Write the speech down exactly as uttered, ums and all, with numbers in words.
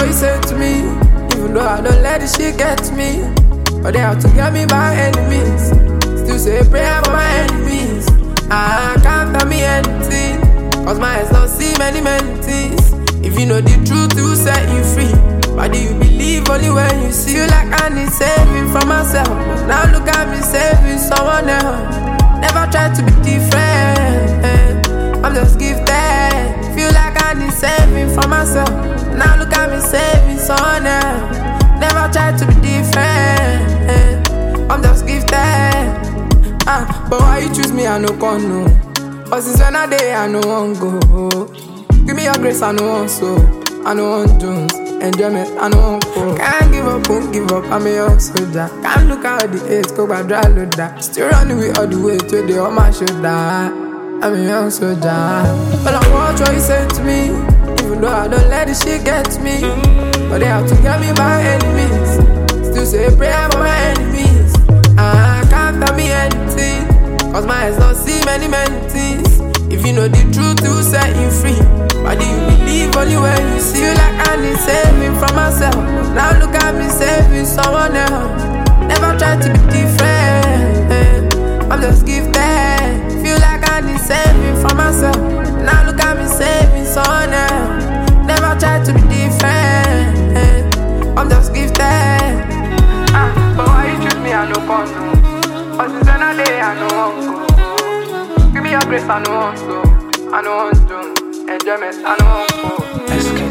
what you say to me, even though I don't let this shit get to me. But they have to get me by enemies. Still say a prayer for my enemies. I can't tell me anything, cause my eyes don't see many, many things. If you know the truth, it will set you free. Why do you believe only when you see? You like I need saving from myself, but now look at me saving someone else. Never try to be different, I'm just gifted. Feel like I need saving from myself, now look at me saving someone else. Never try to be different, I'm just gifted. Ah, but why you choose me, I no con no. But since when I day, I no want go. Give me your grace, I no want so. I no want Jones, enjoyment, I no want go. Can't give up, won't give up, I'm a young soldier. Can't look out the age, go by dry loader. Still running with all the way to the on my shoulder. I'm a young soldier. But I watch what you say to me, even though I don't let this shit get to me. But they have to get me by enemies. Still say a prayer for my enemies. I can't tell me anything, cause my eyes don't see many, many things. If you know the truth, it will set you free. Why do you believe only when you see? You like I need saving from myself, now look at me saving someone else. Never try to be different, I'm just gifted. Feel like I need saving from myself, now look at me saving someone else. Never try to be different, I'm just gifted. Ah, but why you choose me, I no con no. But since another day, I no want go. Give me your grace, I no want so. I no want to enjoyment, I no want go.